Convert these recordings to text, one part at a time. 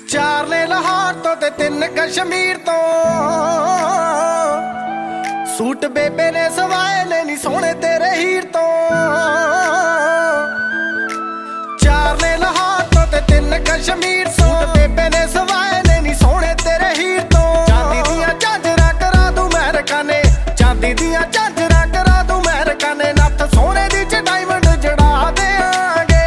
ਚਾਰ ਨੇ ਲਾਹੌਰ ਤੋਂ ਤੇ ਤਿੰਨ ਕਸ਼ਮੀਰ ਤੋਂ ਸੂਟ ਬੇਬੇ ਨੇ ਸਵਾਏ ਨੇ ਨੀ ਸੋਹਣੇ ਤੇਰੇ ਹੀਰ ਤੋਂ। ਚਾਰ ਨੇ ਲਾਹੌਰ ਤੋਂ ਤੇ ਤਿੰਨ ਕਸ਼ਮੀਰ ਤੋਂ ਸੂਟ ਬੇਬੇ ਨੇ ਸਵਾਏ ਨੇ ਨੀ ਸੋਹਣੇ ਤੇਰੇ ਹੀਰ ਤੋਂ। ਚਾਂਦੀ ਦੀਆਂ ਝਾਂਜਰਾਂ ਕਰਾ ਦੂੰ ਮਹਿਰਕਾਂ ਨੇ, ਚਾਂਦੀ ਦੀਆਂ ਝਾਂਜਰਾਂ ਕਰਾ ਦੂੰ ਮਹਿਰਕਾਂ ਨੇ, ਨੱਥ ਸੋਹਣੇ ਦੀ ਚ ਡਾਇਮੰਡ ਜੜਾ ਦੇਾਂਗੇ।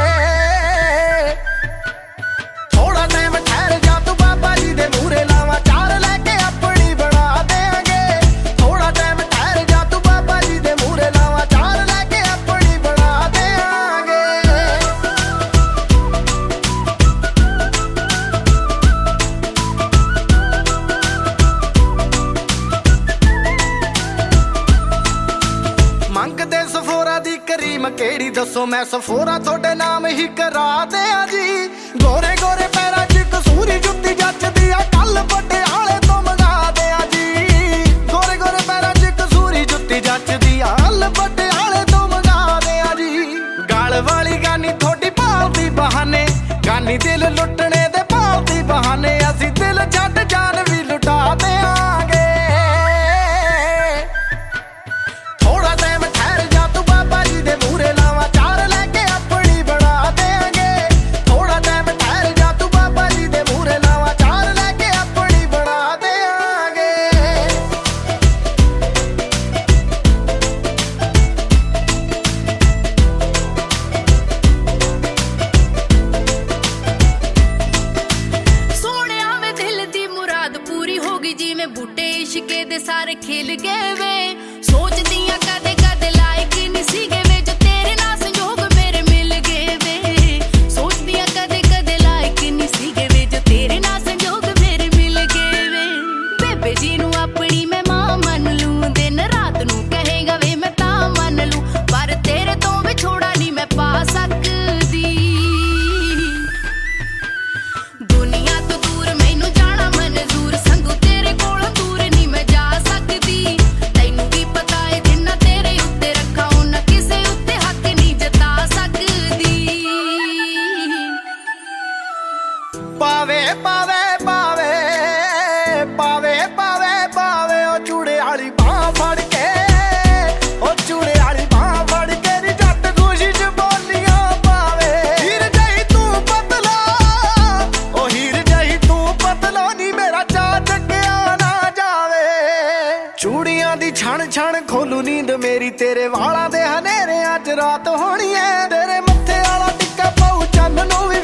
ਥੋੜਾ ਟਾਈਮ ਠਹਿਰ ਜਾ ਤੂੰ ਬਾਬਾ ਜੀ ਦੇ ਮੂਹਰੇ ਲਾਵਾਂ ਚਾਰ ਲੈ ਕੇ ਆਪਣੀ ਬਣਾ ਦੇਾਂਗੇ। ਥੋੜਾ ਟਾਈਮ ਠਹਿਰ ਜਾ ਤੂੰ ਬਾਬਾ ਜੀ ਦੇ ਮੂਹਰੇ ਲਾਵਾਂ ਚਾਰ ਲੈ ਕੇ ਆਪਣੀ ਬਣਾ ਦੇਾਂਗੇ। ਮੰਗਦੇ ਸਫੋਰਾ ਦੀ ਕਰੀਮ ਕਿਹੜੀ ਦੱਸੋ, ਮੈਂ ਸਫੋਰਾ ਤੁਹਾਡੇ ਨਾਮ ਹੀ ਕਰਾ ਦਿਆਂ ਜੀ। ਗੋਰੇ ਗੋਰੇ ਪੈਰਾਂ 'ਚ ਕਸੂਰੀ ਜੁੱਤੀ ਜੱਚਦੀ ਆ, ਕੱਲ ਪਟਿਆਲੇ ਤੋਂ ਮੰਗਾ ਦਿਆਂ ਜੀ। ਗੋਰੇ ਗੋਰੇ ਪੈਰਾਂ 'ਚ ਕਸੂਰੀ ਜੁੱਤੀ ਜੱਚਦੀ ਆ, ਕੱਲ ਪਟਿਆਲੇ ਤੋਂ ਮੰਗਾ ਦਿਆਂ ਜੀ। ਗਲ ਵਾਲੀ ਗਾਨੀ ਥੋੜੀ ਭਾਲਦੀ ਬਹਾਨੇ, ਗਾਨੀ ਦਿਲ ਲੁੱਟਣੇ ਦੇ ਭਾਲਦੀ ਬਹਾਨੇ, ਅਸੀਂ ਦਿਲ ਛੱਡ ਜਾਨ ਵੀ ਲੁਟਾ ਦਿਆਂਗੇ। ਥੋੜਾ ਟਾਈਮ ਠਹਿਰ ਜਾ ਤੂੰ ਬਾਬਾ ਜੀ ਦੇ ਮੂਹਰੇ ਲਾਵਾਂ ਚਾਰ ਲੈ ਕੇ ਆਪਣੀ ਬਣਾ ਦੇਾਂਗੇ। ਥੋੜਾ ਟਾਈਮ ਠਹਿਰ ਜਾ ਤੂੰ ਬਾਬਾ ਜੀ ਦੇ ਮੂਹਰੇ ਲਾਵਾਂ ਚਾਰ ਲੈ ਕੇ ਆਪਣੀ ਬਣਾ ਦੇਾਂਗੇ। ਸੋਹਣਿਆ ਵੇ ਦਿਲ ਦੀ ਮੁਰਾਦ ਪੂਰੀ ਹੋ ਗਈ, ਜਿਵੇਂ ਬੂਟੇ ਇਸ਼ਕੇ ਦੇ ਸਾਰੇ ਖਿਲ ਗਏ ਵੇ। ਸੋਚਦੀਆਂ ਕਦੇ ਕਦੇ ਲਾਇਕ ਨਹੀਂ ਸੀਗੇ ਵੇ, ਜੋ ਤੇਰੇ ਨਾਲ ਸੰਜੋਗ ਮੇਰੇ ਮਿਲ ਗਏ ਵੇ। ਸੋਚਦੀਆਂ ਕਦੇ ਕਦੇ ਲਾਇਕ ਨਹੀਂ ਸੀਗੇ ਵੇ, ਜੋ ਤੇਰੇ ਨਾਲ ਸੰਜੋਗ ਮੇਰੇ ਮਿਲ ਗਏ ਵੇ। ਬੇਬੇ ਜੀ ਨੂੰ ਆਪਣੀ ਮੈਂ ਮਾਂ ਮੰਨ ਲੂੰ, ਦਿਨ ਰਾਤ ਨੂੰ ਕਹੇਗਾ ਵੇ ਮੈਂ ਤਾਂ ਮੰਨ ਲੂੰ, ਪਰ ਤੇਰੇ ਤੋਂ ਵਿਛੋੜਾ ਨਹੀਂ ਮੈਂ ਪਾ ਸਕਦੀ। ਦੁਨੀਆ ਤੋਂ ਦੂਰ ਮੈਨੂੰ ਜਾਣਾ ਮਨਜ਼ੂਰ, ਸੰਗੂ ਤੇਰੇ ਕੋਲੋਂ ਦੂਰ ਨਹੀਂ ਮੈਂ ਜਾ ਸਕਦੀ। ਤੈਨੂੰ ਵੀ ਪਤਾ ਏ ਜਿੰਨਾ ਤੇਰੇ ਉੱਤੇ ਰੱਖਾਂ ਉਹਨਾਂ ਕਿਸੇ ਉੱਤੇ ਹੱਕ ਨਹੀਂ ਜਤਾ ਸਕਦੀ। ਪਾਵੇ ਪਾਵੇ ਪਾਵੇ ਪਾਵੇ ਪਾਵੇ ਪਾਵੇ ਉਹ ਚੂੜੇ ਵਾਲੀ ਬਾਂਹ ਫੜ ਕੇ, ਉਹ ਚੂੜੇ ਵਾਲੀ ਬਾਂਹ ਫੜ ਕੇ ਨੀ ਜੱਟ ਖੁਸ਼ੀ 'ਚ ਬੋਲੀਆਂ ਪਾਵੇ। ਹੀਰ ਜਹੀ ਤੂੰ ਪਤਲਾ, ਉਹ ਹੀਰ ਜਹੀ ਤੂੰ ਪਤਲਾ, ਨੀ ਮੇਰਾ ਚਾਅ ਚੱਕਿਆ ਨਾ ਜਾਵੇ। ਚੂੜੀਆਂ ਦੀ ਛਣ ਛਣ ਖੋਲੂ ਨੀਂਦ ਮੇਰੀ, ਤੇਰੇ ਵਾਲਾਂ ਦੇ ਹਨੇਰਿਆਂ 'ਚ ਰਾਤ ਹੋਣੀ ਐ। ਤੇਰੇ ਮੱਥੇ ਵਾਲਾ ਟਿੱਕਾ ਪਾਉ ਚੰਨ ਨੂੰ